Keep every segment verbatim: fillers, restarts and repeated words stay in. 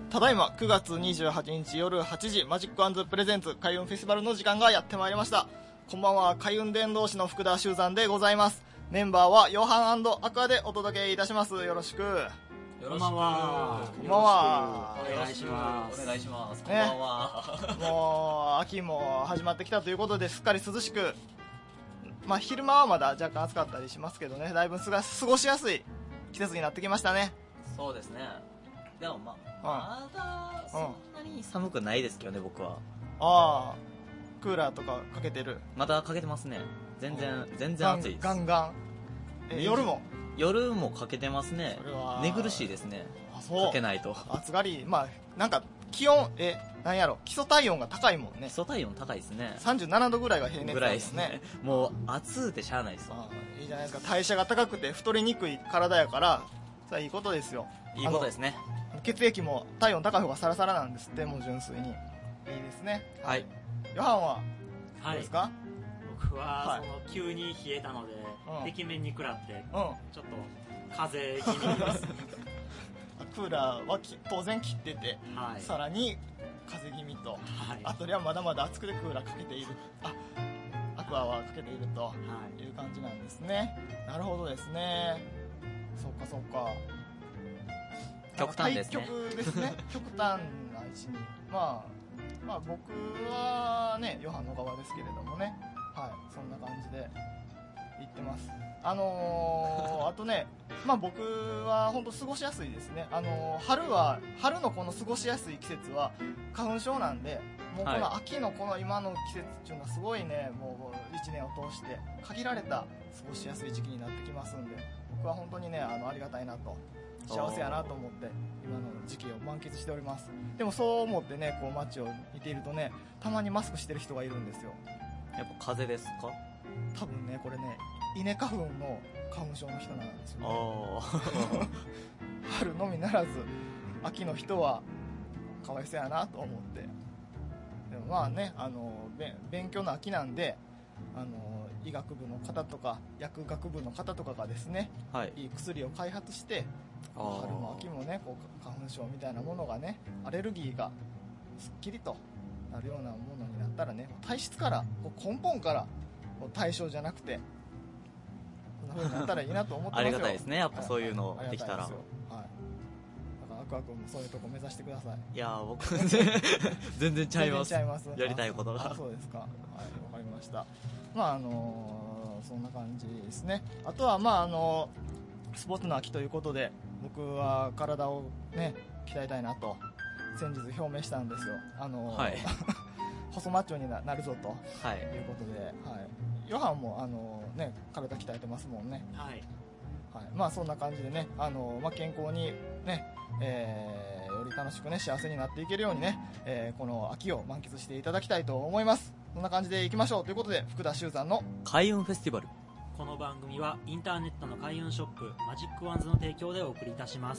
ただいまくがつにじゅうはちにち夜はちじ、マジック&プレゼンツ開運フェスティバルの時間がやってまいりました。こんばんは、開運伝道師の福田修山でございます。メンバーはヨハン&アクアでお届けいたします。よろしく。 こんばんは。 こんばんは。 お願いします。 お願いします。こんばんは。 ね、もう秋も始まってきたということですっかり涼しく、まあ昼間はまだ若干暑かったりしますけどね、だいぶすが過ごしやすい季節になってきましたね。 そうですね。でもまあ、まだそんなに寒くないですけどね、僕は。 ああ、クーラーとかかけてる？ またかけてますね。全然全然暑いです。 ガンガン。え、夜も？ 夜もかけてますね。 それは寝苦しいですね。 あ、そう。 かけないと。 暑がり、まあなんか気温、え、なんやろ、基礎体温が高いもんね。 基礎体温高いですね。 さんじゅうななどぐらいが平年ぐらいですね。もう暑うてしゃあないですよ。 ああ、いいじゃないですか。代謝が高くて太りにくい体やから、それはいいことですよ。 いいことですね。 血液も体温高い方がサラサラなんですって、もう純粋にいいですね。 はい。 ヨハンはどはい、 うですか？ 僕は、 はい、 その急に冷えたので、うん、壁面に食らって、うん、ちょっと風邪気味ですクーラーは当然切ってて、 はい、 さらに風邪気味と、はい、あとではまだまだ暑くてクーラーかけている、あ、アクアはかけているという感じなんですね。なるほどですね。そうかそうか。 極端ですね。 対極ですね。極端な位置に。まあ、まあ僕はね、ヨハンの側ですけれどもね。はい、そんな感じで行ってます。あのー、あとね、まあ僕は本当過ごしやすいですね。あのー、春は、春のこの過ごしやすい季節は花粉症なんで、もうこの秋のこの今の季節っていうのはすごいね、もういちねんを通して限られた過ごしやすい時期になってきますんで、僕は本当にね、あの、ありがたいなと。幸せやなと思って今の時期を満喫しております。でもそう思ってね、こう街を見ているとね、たまにマスクしてる人がいるんですよ。 やっぱ風邪ですか？ 多分ね、これね、稲花粉の花粉症の人なんですよね。春のみならず秋の人はかわいそうやなと思って。でもまあね、あの勉強の秋なんで、あの医学部の方とか薬学部の方とかがですね、はい、いい薬を開発して、春も秋もね、こう花粉症みたいなものがね、アレルギーがすっきりとなるようなものになったらね、体質からこう根本から対象じゃなくてこんな風になったらいいなと思ってますよ。 ありがたいですね、やっぱそういうのできたら。はい、 だからアクア君もそういうとこ目指してください。 いや僕全然ちゃいます。 全然ちゃいます。 やりたいことが。 あ、そうですか。はい、わかりました。まああのー、そんな感じですね。あとはまああのー、スポーツの秋ということで、僕は体をね鍛えたいなと先日表明したんですよ。あのー、はい、細マッチョになるぞと、はい、いうことで、はい、ヨハンもあのー、ね、体鍛えてますもんね。はい、はい、まあそんな感じでね、あのー、まあ、健康にね、えー、より楽しくね幸せになっていけるようにね、えー、この秋を満喫していただきたいと思います。そんな感じでいきましょうということで、福田修山の開運フェスティバル。 この番組はインターネットの開運ショップマジックワンズの提供でお送りいたします。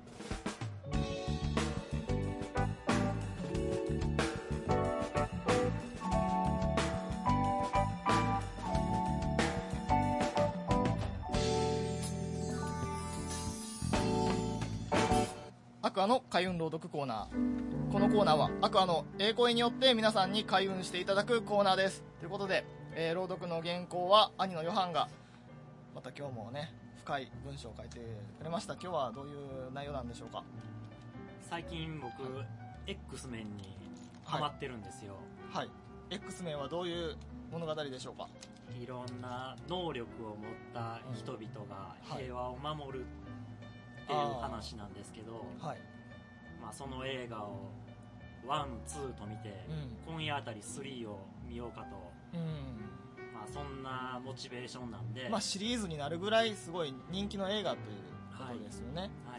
アクアの開運朗読コーナー。このコーナーはアクアのええ声によって皆さんに開運していただくコーナーです。ということで、えー、朗読の原稿は兄のヨハンがまた今日もね深い文章を書いてくれました。今日はどういう内容なんでしょうか？ 最近僕、はい、X メンにハマってるんですよ。 はい、はい、X メンはどういう物語でしょうか？ いろんな能力を持った人々が平和を守るっていう話なんですけど、はい、まあ、その映画をワン、ツーと見て、うん、今夜あたりスリーを見ようかと、うん、まあ、そんなモチベーションなんで、 まあ、シリーズになるぐらいすごい人気の映画ということですよね。はい、はい、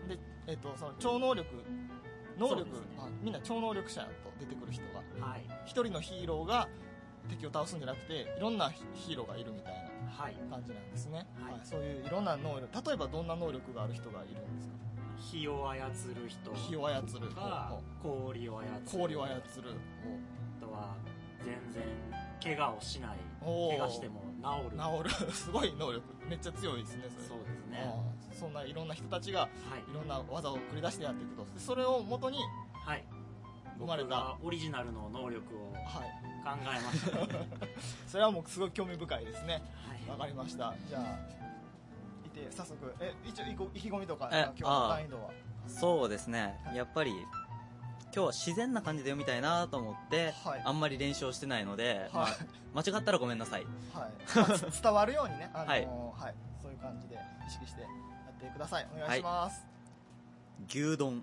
で、えっと、その超能力能力、ね、あ、みんな超能力者と出てくる人が、はい、一人のヒーローが敵を倒すんじゃなくていろんなヒーローがいるみたいな感じなんですね。はいはい、そういういろんな能力、例えばどんな能力がある人がいるんですか？ 火を操る人、 火を操るとか氷を操る、 氷を操る、 あとは全然怪我をしない、怪我しても治る治るすごい能力、めっちゃ強いですねそれ。 そうですね。 そんないろんな人たちが、はい、いろんな技を繰り出してやっていくと、それを元に生まれた、 はい、僕がオリジナルの能力を考えました、ね、はい、 それはもうすごい興味深いですね。わ、はい、かりました。じゃあいて早速え一応意気込みとか今日の難易度は。 そうですね、やっぱり今日は自然な感じで読みたいなと思って、はい、あんまり練習をしてないので、はい、まあ、間違ったらごめんなさい、 はい、まあ、伝わるようにね、あのーはいはい、そういう感じで意識してやってください。お願いします。 はい、牛丼。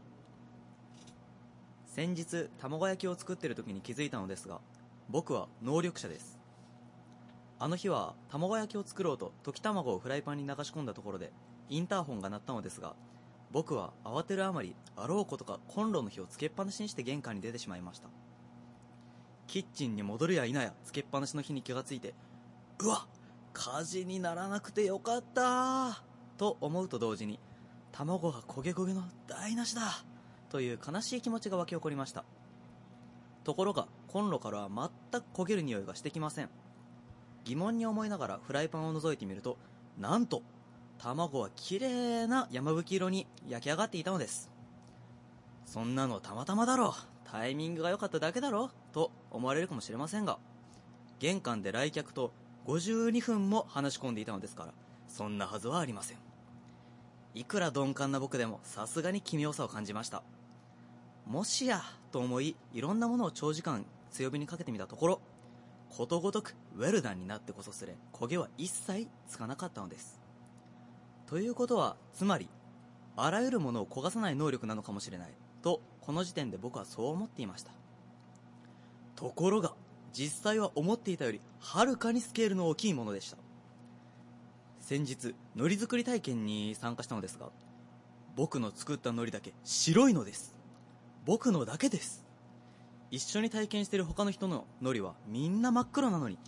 先日卵焼きを作っている時に気づいたのですが、僕は能力者です。あの日は卵焼きを作ろうと溶き卵をフライパンに流し込んだところでインターホンが鳴ったのですが、僕は慌てるあまりあろうことかコンロの火をつけっぱなしにして玄関に出てしまいました。キッチンに戻るや否やつけっぱなしの火に気がついて、うわ、火事にならなくてよかったと思うと同時に、卵が焦げ焦げの台無しだという悲しい気持ちが湧き起こりました。ところがコンロからは全く焦げる匂いがしてきません。疑問に思いながらフライパンを覗いてみると、なんと卵はきれいな山吹色に焼き上がっていたのです。そんなのたまたまだろう、タイミングが良かっただけだろうと思われるかもしれませんが、玄関で来客とごじゅうにふんも話し込んでいたのですから、そんなはずはありません。いくら鈍感な僕でもさすがに奇妙さを感じました。もしやと思い、いろんなものを長時間強火にかけてみたところ、ことごとくウェルダンになってこそすれ焦げは一切つかなかったのです。ということはつまりあらゆるものを焦がさない能力なのかもしれないと、この時点で僕はそう思っていました。ところが実際は思っていたよりはるかにスケールの大きいものでした。先日海苔作り体験に参加したのですが、僕の作った海苔だけ白いのです。僕のだけです。一緒に体験している他の人の海苔はみんな真っ黒なのに。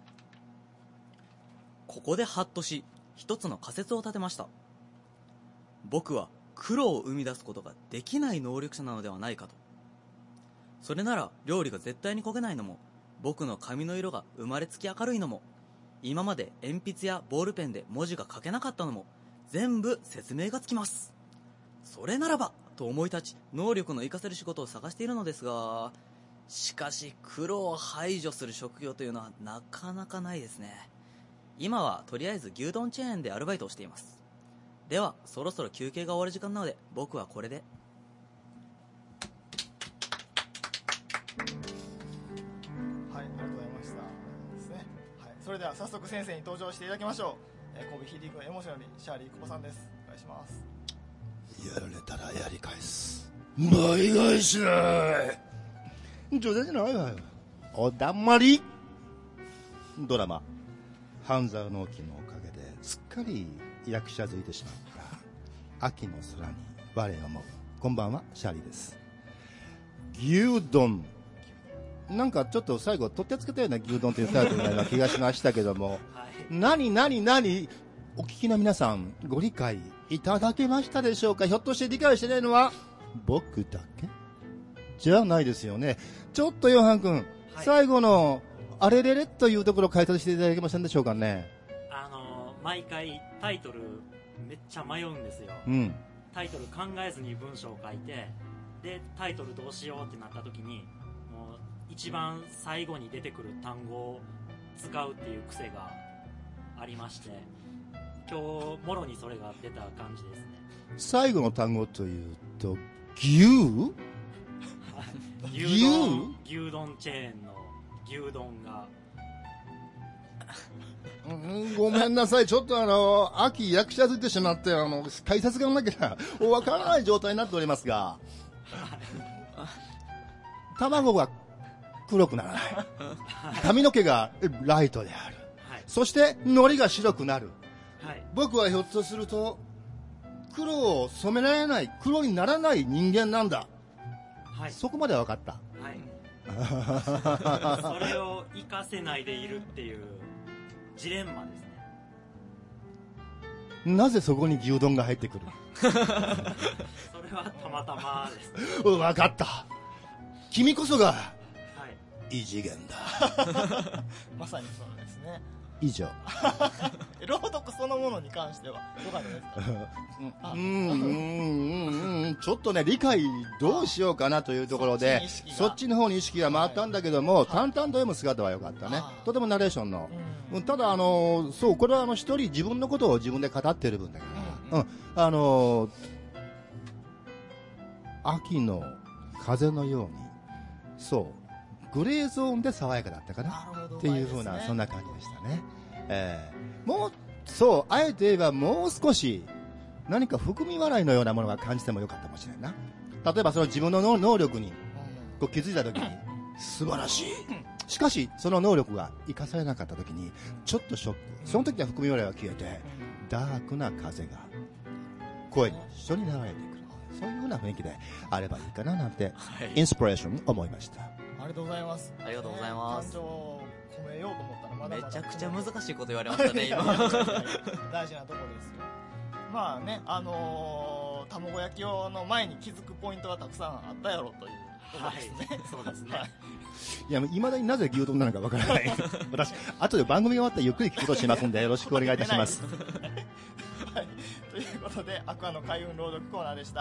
ここでハッとし、一つの仮説を立てました。僕は黒を生み出すことができない能力者なのではないかと。それなら料理が絶対に焦げないのも、僕の髪の色が生まれつき明るいのも、今まで鉛筆やボールペンで文字が書けなかったのも、全部説明がつきます。それならばと思い立ち、能力の活かせる仕事を探しているのですが、しかし黒を排除する職業というのはなかなかないですね。今はとりあえず牛丼チェーンでアルバイトをしています。ではそろそろ休憩が終わる時間なので、僕はこれで。 はい、ありがとうございましたですね。はい、それでは早速先生に登場していただきましょう。えー、神戸ヒーリングエモーショナルシャーリー久保さんです。お願いします。 やられたらやり返す、倍返しない冗談じゃないわよ、おだんまり。ドラマ半沢直樹のおかげですっかり役者付いてしまった秋の空に我思う。こんばんは、シャーリーです。牛丼、なんかちょっと最後取ってつけたような牛丼というタイトルのような気がしましたけども、はい、何何何お聞きの皆さんご理解いただけましたでしょうか。ひょっとして理解してないのは僕だけじゃないですよね。ちょっとヨハン君、はい、最後のあれれれというところを解説していただけませんでしょうかね。 あのー、毎回タイトルめっちゃ迷うんですよ、 うん、 タイトル考えずに文章を書いて、でタイトルどうしようってなった時にもう一番最後に出てくる単語を使うっていう癖がありまして、今日もろにそれが出た感じですね。 最後の単語というと牛牛丼牛丼チェーンの牛丼がうん、ごめんなさい、ちょっとあの秋役者付いてしまって、あの解説がなきゃ分からない状態になっておりますが卵が黒くならない、髪の毛がライトである、はい、そして海苔が白くなる、はい、僕はひょっとすると黒を染められない、黒にならない人間なんだ、はい、そこまでは分かった、はい、 それを活かせないでいるっていうジレンマですね。なぜそこに牛丼が入ってくるそれはたまたまです。 分かった、君こそが、はい、 異次元だ。 まさにそうですね。 以上。 朗読そのものに関してはどうかですか？ うんうんうんうん、ちょっとね理解どうしようかなというところで、そっちの方に意識が回ったんだけども、はい、淡々と読む姿は良かったね。とてもナレーションの、うん、ただあのそうこれはあの一人自分のことを自分で語っている分だから、うんうん、あの秋の風のようにそうグレーゾーンで爽やかだったかなっていう風な、ね、そんな感じでしたね。えー、もうそうあえて言えばもう少し何か含み笑いのようなものが感じてもよかったかもしれないな。例えばその自分の能力にこう気づいた時に素晴らしい、しかしその能力が生かされなかった時にちょっとショック、その時は含み笑いが消えてダークな風が声に一緒に流れてくる、そういう風な雰囲気であればいいかななんて、はい、インスピレーション思いました。 ありがとうございます。 ありがとうございます。 感情を込めようと思ったらまだまだめちゃくちゃ難しいこと言われましたね今。 大事なところですよ。まあね、あのー、卵焼き用の前に気づくポイントがたくさんあったやろということですね。はい、そうですね。はい、 いや、未だになぜ牛丼なのかわからない。私、後で番組が終わったらゆっくり聞くことしますんで、よろしくお願いいたします。 はい、ということで、アクアの開運朗読コーナーでした。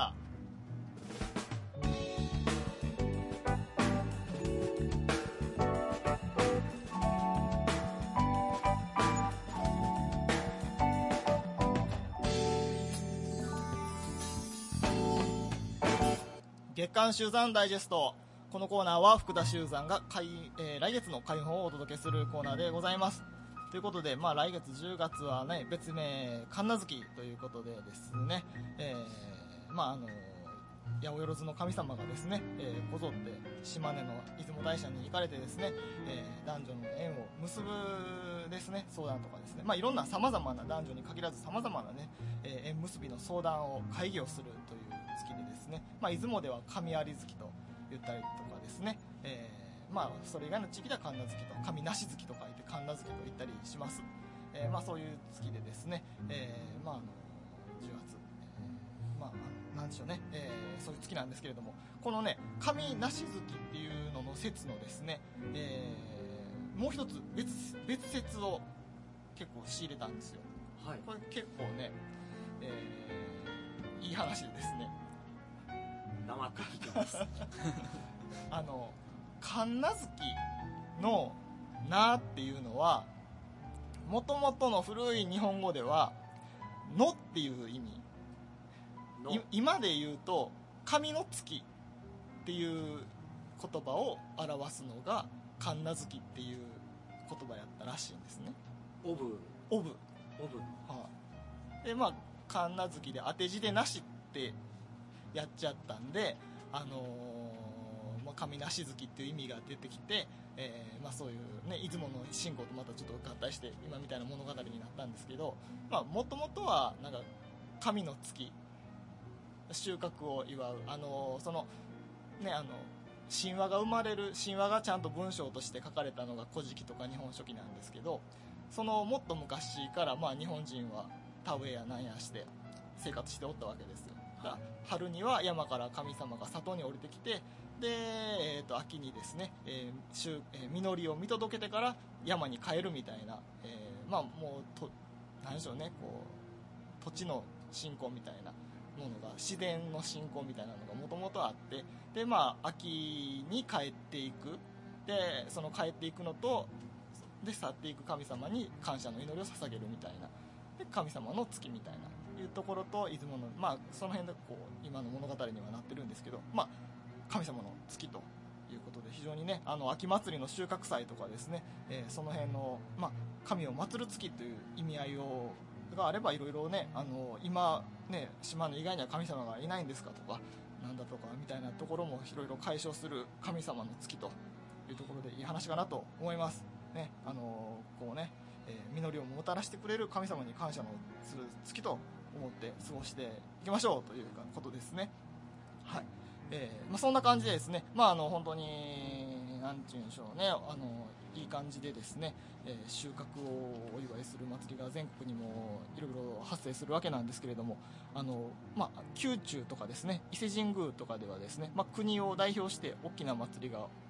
月刊集山ダイジェスト。このコーナーは福田集山が開、えー、来月の開本をお届けするコーナーでございます。ということで、まあ、来月じゅうがつは、ね、別名神無月ということでですね、えーまあ、あの八百万の神様がですね、えー、こぞって島根の出雲大社に行かれてですね、えー、男女の縁を結ぶですね相談とかですね、まあ、いろんなさまざまな男女に限らずさまざまな、ねえー、縁結びの相談を会議をするという月でですね、まあ、出雲では神有月と言ったりとかですね、えーまあ、それ以外の地域では神無月と神無し月と書いて神無月と言ったりします。えーまあ、そういう月でですね、えーまあ、あのじゅうがつ、えーまあ、なんでしょうね、えー、そういう月なんですけれども、このね神無し月っていうのの説のですね、えー、もう一つ 別, 別説を結構仕入れたんですよ。はい、これ結構ね、えー、いい話でですね、 黙って聞きますあの神無月の名っていうのはもともとの古い日本語ではのっていう意味、今で言うと神の月っていう言葉を表すのが神無月っていう言葉やったらしいんですね。 オブオブオブ、 はあ、でまあ神無月で当て字でなしってやっちゃったんで、あのーまあ、神無し月っていう意味が出てきて、えーまあ、そういう、ね、出雲の信仰とまたちょっと合体して今みたいな物語になったんですけど、もともとはなんか神の月、収穫を祝う、あのーそのね、あの神話が生まれる、神話がちゃんと文章として書かれたのが古事記とか日本書紀なんですけど、そのもっと昔から、まあ、日本人は田植えやなんやして生活しておったわけですよ。春には山から神様が里に降りてきて、で、えー、と秋にですね、えー週えー、実りを見届けてから山に帰るみたいな、えー、まあもうと何でしょうね、こう土地の信仰みたいなものが、自然の信仰みたいなのがもともとあって、でまあ秋に帰っていく、でその帰っていくのとで去っていく神様に感謝の祈りを捧げるみたいな、で神様の月みたいないうところと出雲の、まあ、その辺でこう今の物語にはなってるんですけど、まあ、神様の月ということで非常にね、あの秋祭りの収穫祭とかですね、えー、その辺の、まあ、神を祀る月という意味合いをがあれば、いろいろね、あの今ね島根以外には神様がいないんですかとかなんだとかみたいなところもいろいろ解消する神様の月というところでいい話かなと思いますね。あのこうね、えー、実りをもたらしてくれる神様に感謝のする月と思って過ごしていきましょうということですね。はい、えーまあ、そんな感じでですね、まあ、あの本当になんていうんでしょうね、あのいい感じでですね、えー、収穫をお祝いする祭りが全国にもいろいろ発生するわけなんですけれども、あの、まあ、宮中とかですね、伊勢神宮とかではですね、まあ、国を代表して大きな祭りが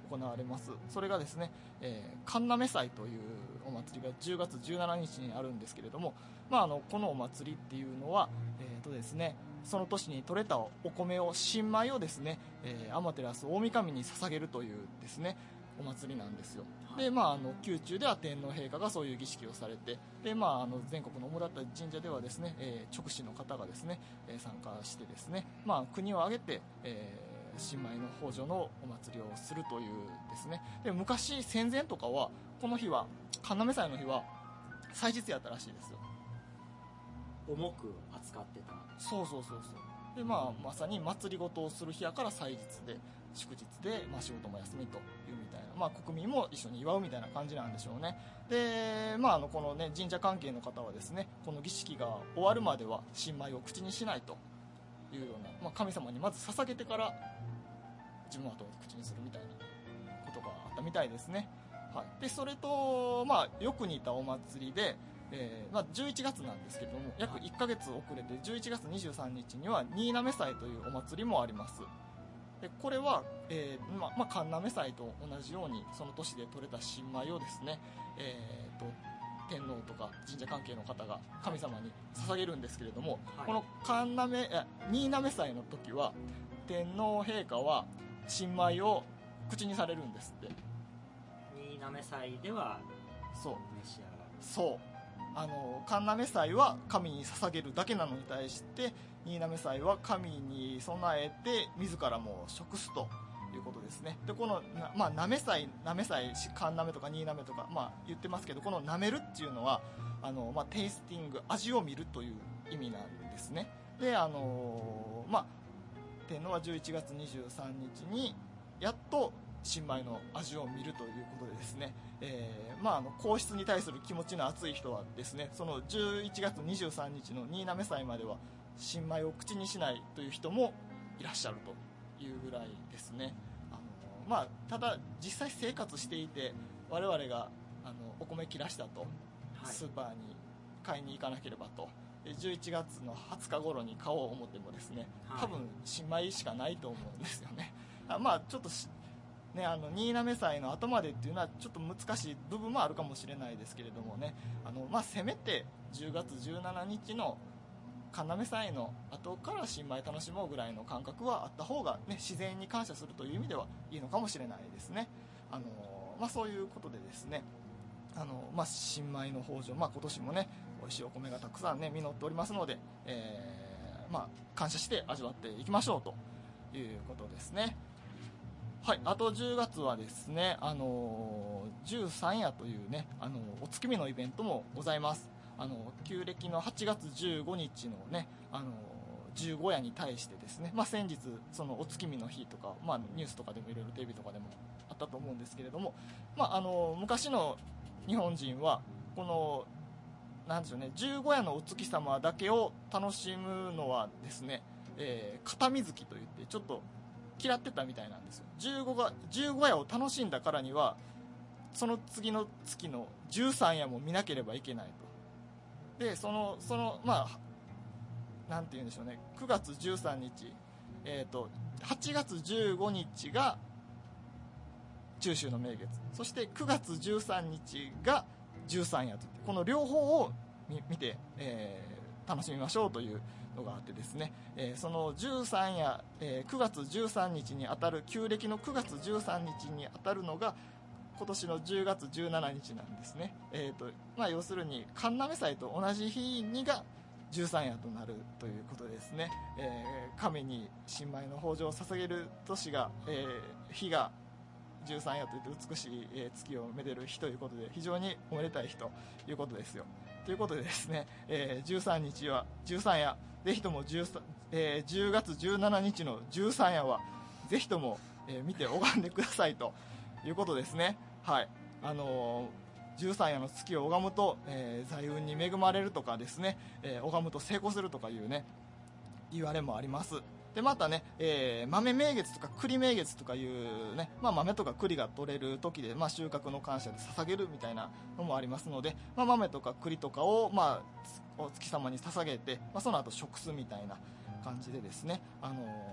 行われます。それがですね、えー、神嘗祭というお祭りがじゅうがつじゅうしちにちにあるんですけれども、まあ、あのこのお祭りっていうのは、えーとですね、その年に採れたお米を新米をですね、えー、天照大神に捧げるというですねお祭りなんですよ。で、まあ、あの宮中では天皇陛下がそういう儀式をされて、で、まあ、あの全国の主だった神社ではですね、えー、勅使の方がですね、えー、参加してですね、まあ、国を挙げて、えー、新米の豊穣のお祭りをするというですね。で、昔戦前とかはこの日は神嘗祭の日は祭日やったらしいですよ。 重く扱ってた。 そうそうそうそう。で、まあ、まさに祭りごとをする日やから祭日で祝日で、まあ、仕事も休みというみたいな、まあ、国民も一緒に祝うみたいな感じなんでしょうね。で、まあ、あのこのね神社関係の方はですね、この儀式が終わるまでは新米を口にしないというような、まあ、神様にまず捧げてから自分は後で口にするみたいなことがあったみたいですね。はい、でそれと、まあ、よく似たお祭りで、えーまあ、じゅういちがつなんですけども、約いっかげつ遅れてじゅういちがつにじゅうさんにちには新嘗祭というお祭りもあります。でこれは、えーままあ、神嘗祭と同じようにその年で採れた新米をですね、えー、と天皇とか神社関係の方が神様に捧げるんですけれども、はい、この神嘗新嘗祭の時は天皇陛下は新米を口にされるんですって。 新嘗祭ではそう召し上がる。 そうあの神嘗祭は神に捧げるだけなのに対して新嘗祭は神に備えて自らも食すということですね。でこのな、まあ、なめ祭なめ祭神嘗とか新嘗とか、まあ、言ってますけど、このなめるっていうのはあの、まあ、テイスティング、味を見るという意味なんですね。であの、まあ、天皇はじゅういちがつにじゅうさんにちにやっと新米の味を見るということでですね、えーまあ、あの皇室に対する気持ちの熱い人はですね、そのじゅういちがつにじゅうさんにちの新嘗祭までは新米を口にしないという人もいらっしゃるというぐらいですね。あの、まあ、ただ実際生活していて我々があのお米切らしたと、はい、スーパーに買いに行かなければと、じゅういちがつのはつか頃に買おう思ってもですね、多分新米しかないと思うんですよね。あまあちょっとね、あの新嘗祭の後までっていうのはちょっと難しい部分もあるかもしれないですけれどもね、あの、まあ、せめてじゅうがつじゅうしちにちの神嘗祭の後から新米楽しもうぐらいの感覚はあった方が、ね、自然に感謝するという意味ではいいのかもしれないですね。あの、まあ、そういうことでですね、あの、まあ、新米の豊穣、まあ、今年もね美味しいお米がたくさんね実っておりますので、えーまあ、感謝して味わっていきましょうということですね。はい、あとじゅうがつはですね、あの十三夜というね、あのお月見のイベントもございます。あの旧暦のはちがつじゅうごにちのね、あの十五夜に対してですね、まあ、先日そのお月見の日とか、まあ、ニュースとかでもいろいろテレビとかでもあったと思うんですけれども、まあ、あの昔の日本人はこのなんでしょうね、十五夜のお月様だけを楽しむのはですね、えー、片水木といってちょっと嫌ってたみたいなんですよ。じゅうごがじゅうご夜を楽しんだからにはその次の月のじゅうさん夜も見なければいけないと。でそのそのまあなんて言うんでしょうね、くがつじゅうさんにち、えーとはちがつじゅうごにちが中秋の名月、そしてくがつじゅうさんにちがじゅうさん夜といって、この両方を見、見て、えー、楽しみましょうというのがあってですね、えー、そのじゅうさん夜、えー、くがつじゅうさんにちにあたる旧暦のくがつじゅうさんにちにあたるのが今年のじゅうがつじゅうしちにちなんですね。えーとまあ、要するに神嘗祭と同じ日にがじゅうさん夜となるということですね。えー、神に新米の豊穣を捧げる年が、えー、日がじゅうさん夜といって美しい、えー、月をめでる日ということで非常におめでたい日ということですよ。ということでですね、えー、じゅうさんにちはじゅうさん夜、ぜひとも 10,、えー、じゅうがつじゅうしちにちのじゅうさん夜はぜひとも、えー、見て拝んでくださいということですね。はい、あのー、じゅうさん夜の月を拝むと、えー、財運に恵まれるとかですね、えー、拝むと成功するとかいうね言われもあります。でまたね、えー、豆名月とか栗名月とかいうね、まあ、豆とか栗が取れる時で、まあ、収穫の感謝で捧げるみたいなのもありますので、まあ、豆とか栗とかを、まあ、お月様に捧げて、まあ、その後食すみたいな感じでですね、あのーま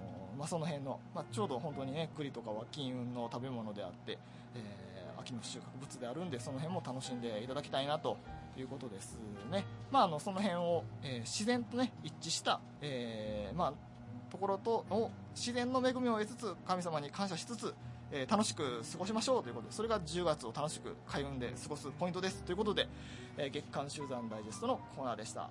まあ、その辺の、まあ、ちょうど本当にね栗とかは金運の食べ物であって、えー、秋の収穫物であるんで、その辺も楽しんでいただきたいなということですね。まあ、あのその辺を、えー、自然とね一致した、えーまあ、ところとを自然の恵みを得つつ神様に感謝しつつ、えー、楽しく過ごしましょうということで、それがじゅうがつを楽しく開運で過ごすポイントですということで、えー、月刊集山ダイジェストのコーナーでした。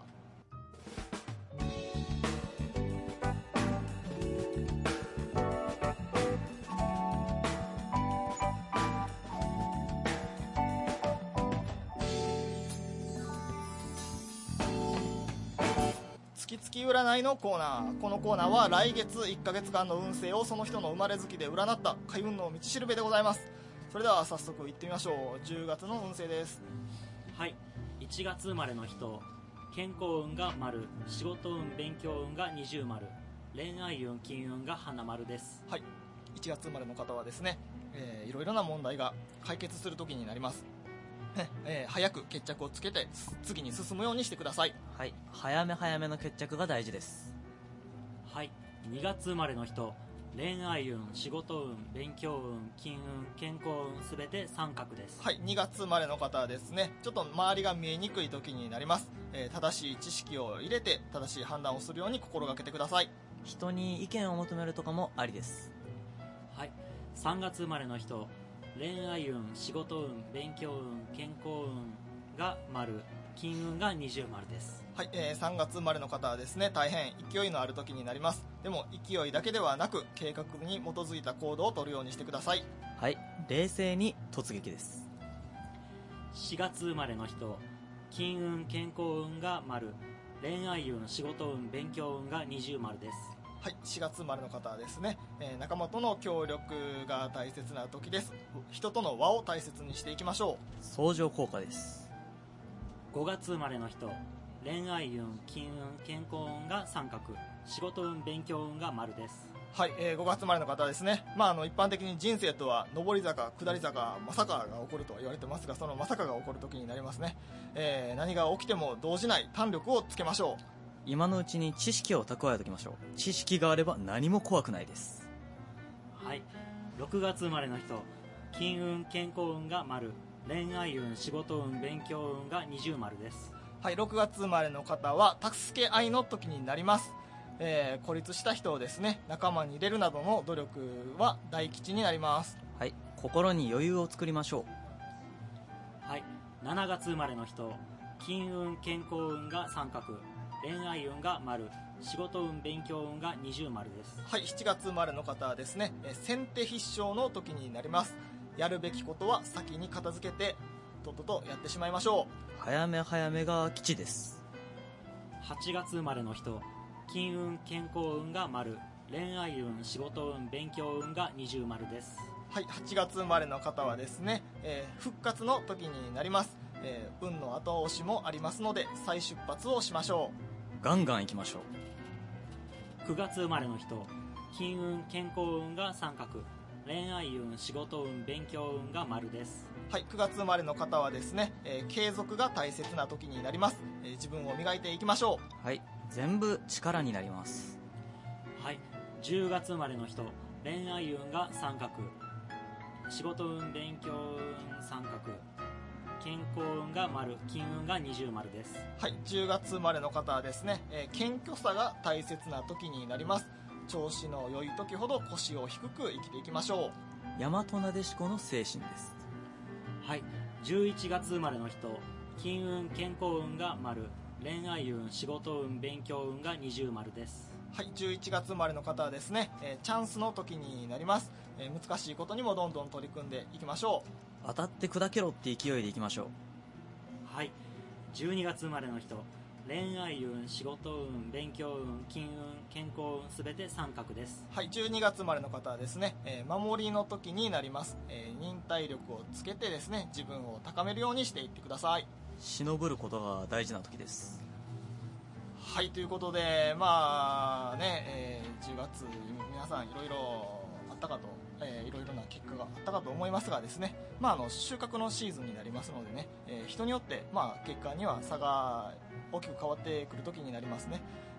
月々占いのコーナー。このコーナーは来月いっかげつかんの運勢をその人の生まれ月で占った開運の道しるべでございます。それでは早速いってみましょう。じゅうがつの運勢です。 はい、いちがつ生まれの人、健康運が丸、仕事運勉強運が二重丸、恋愛運金運が花丸です。 はい、いちがつ生まれの方はですね、えー、いろいろな問題が解決する時になります。えー、早く決着をつけて次に進むようにしてください。 はい、早め早めの決着が大事です。 はい、にがつ生まれの人、恋愛運、仕事運、勉強運、金運、健康運すべて三角です。 はい、にがつ生まれの方はですね、ちょっと周りが見えにくい時になります。えー、正しい知識を入れて正しい判断をするように心がけてください。 人に意見を求めるとかもありです。 はい、さんがつ生まれの人、恋愛運、仕事運、勉強運、健康運が丸、金運が二重丸です。 はい、えー、さんがつ生まれの方はですね、大変勢いのある時になります。でも勢いだけではなく計画に基づいた行動を取るようにしてください。 はい、冷静に突撃です。 しがつ生まれの人、金運、健康運が丸、恋愛運、仕事運、勉強運が二重丸です。 はい、しがつ生まれの方はですね、えー、仲間との協力が大切な時です。人との輪を大切にしていきましょう。 相乗効果です。 ごがつ生まれの人、恋愛運、金運、健康運が三角、仕事運、勉強運が丸です。 はい、えー、ごがつ生まれの方はですね、まあ、あの一般的に人生とは上り坂、下り坂、まさかが起こるとは言われてますが、そのまさかが起こる時になりますね。えー、何が起きても動じない胆力をつけましょう。 今のうちに知識を蓄えておきましょう。知識があれば何も怖くないです。 はい、ろくがつ生まれの人、金運、健康運が丸、恋愛運、仕事運、勉強運が二重丸です。 はい、ろくがつ生まれの方は助け合いの時になります。えー、孤立した人をですね、仲間に入れるなどの努力は大吉になります。 はい、心に余裕を作りましょう。はい、しちがつ生まれの人、金運、健康運が三角、恋愛運が丸、仕事運、勉強運が二重丸です。 はい、しちがつ生まれの方はですね、え先手必勝の時になります。やるべきことは先に片付けてとっととやってしまいましょう。早め早めが吉です。 はちがつ生まれの人、金運、健康運が丸、恋愛運、仕事運、勉強運が二重丸です。 はい、はちがつ生まれの方はですね、えー、復活の時になります。えー、運の後押しもありますので再出発をしましょう。ガンガン行きましょう。くがつ生まれの人、金運、健康運が三角、恋愛運、仕事運、勉強運が丸です。 はい、くがつ生まれの方はですね、えー、継続が大切な時になります。えー、自分を磨いていきましょう。はい、全部力になります。 はい、じゅうがつ生まれの人、恋愛運が三角、仕事運、勉強運三角、健康運が丸、金運が二重丸です。 はい、じゅうがつ生まれの方はですね、えー、謙虚さが大切な時になります。調子の良い時ほど腰を低く生きていきましょう。 大和なでしこの精神です。 はい、じゅういちがつ生まれの人、金運、健康運が丸、恋愛運、仕事運、勉強運が二重丸です。 はい、じゅういちがつ生まれの方はですね、えー、チャンスの時になります。えー、難しいことにもどんどん取り組んでいきましょう。当たって砕けろって勢いでいきましょう。はい、じゅうにがつ生まれの人、恋愛運、仕事運、勉強運、金運、健康運すべて三角です。 はい、じゅうにがつ生まれの方はですね、えー、守りの時になります。えー、忍耐力をつけてですね、自分を高めるようにしていってください。 忍ぶることが大事な時です。 はい、ということでまあね、えー、じゅうがつ皆さんいろいろあったかと、えー、いろいろな結果があったかと思いますがですね、まあ、あの収穫のシーズンになりますのでね、えー、人によって、まあ、結果には差が大きく変わってくる時になりますね。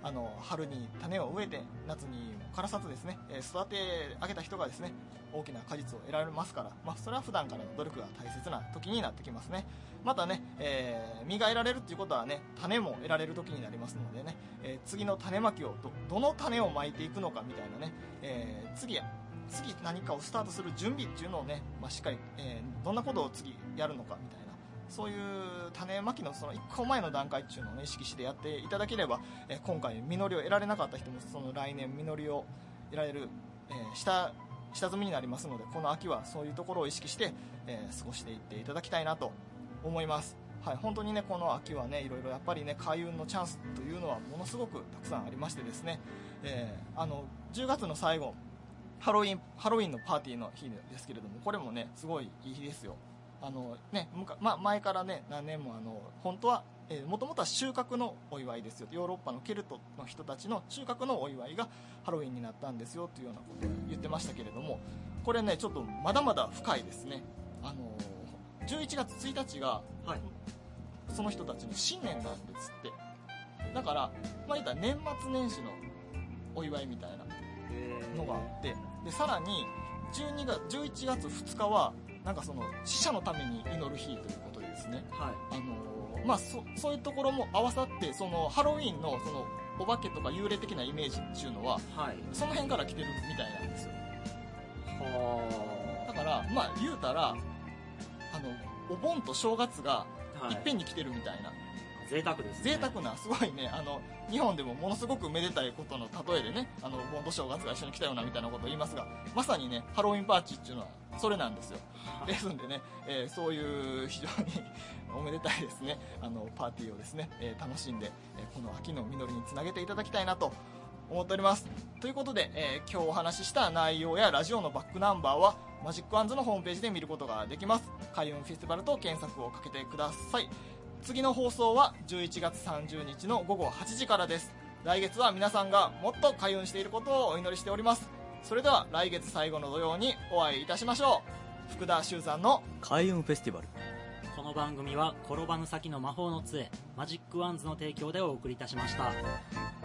あの春に種を植えて夏に枯らさずですね、えー、育て上げた人がですね大きな果実を得られますから、まあ、それは普段からの努力が大切な時になってきますね。またね、えー、実が得られるっていうことはね種も得られる時になりますのでね、えー、次の種まきを ど, どの種をまいていくのかみたいなね、えー、次や次何かをスタートする準備っていうのをね、まあ、しっかり、えー、どんなことを次やるのかみたいな、そういう種まきのそのいっこまえの段階っていうのを、ね、意識してやっていただければ、えー、今回実りを得られなかった人もその来年実りを得られる、えー、下下積みになりますので、この秋はそういうところを意識して、えー、過ごしていっていただきたいなと思います。はい、本当にねこの秋はねいろいろやっぱりね開運のチャンスというのはものすごくたくさんありましてですね、えー、あのじゅうがつの最後ハロウィンハロウィンのパーティーの日ですけれども、これもねすごいいい日ですよ。あのねむか、ま、前からね何年もあの本当はもともとは収穫のお祝いですよ、ヨーロッパのケルトの人たちの収穫のお祝いがハロウィンになったんですよというようなことを言ってましたけれども、これねちょっとまだまだ深いですね。あのじゅういちがつついたちが、はい、その人たちの新年なんですって。だから、まあ、言ったら年末年始のお祝いみたいなのがあって、でさらにじゅうにがつじゅういちがつふつかはなんかその死者のために祈る日ということでですね、はい、あのまあ、そ, そういうところも合わさってそのハロウィンのそのお化けとか幽霊的なイメージっていうのは、はい、その辺から来てるみたいなんですよ。はだからまあ言うたらあのお盆と正月がいっぺんに来てるみたいな、はい、 贅沢ですね。 贅沢なすごいね、あの日本でもものすごくめでたいことの例えでね、あのお盆と正月が一緒に来たようなみたいなことを言いますが、まさにねハロウィンパーティーっていうのはそれなんですよ。ですんでね、えー、そういう非常におめでたいですねあのパーティーをですね、えー、楽しんで、えー、この秋の実りにつなげていただきたいなと思っております。ということで、えー、今日お話しした内容やラジオのバックナンバーはマジックワンズのホームページで見ることができます。開運フェスティバルと検索をかけてください。次の放送はじゅういちがつさんじゅうにちのごごはちじからです。来月は皆さんがもっと開運していることをお祈りしております。それでは来月最後の土曜にお会いいたしましょう。福田修さんの開運フェスティバル。 この番組は転ばぬ先の魔法の杖マジックワンズの提供でお送りいたしました。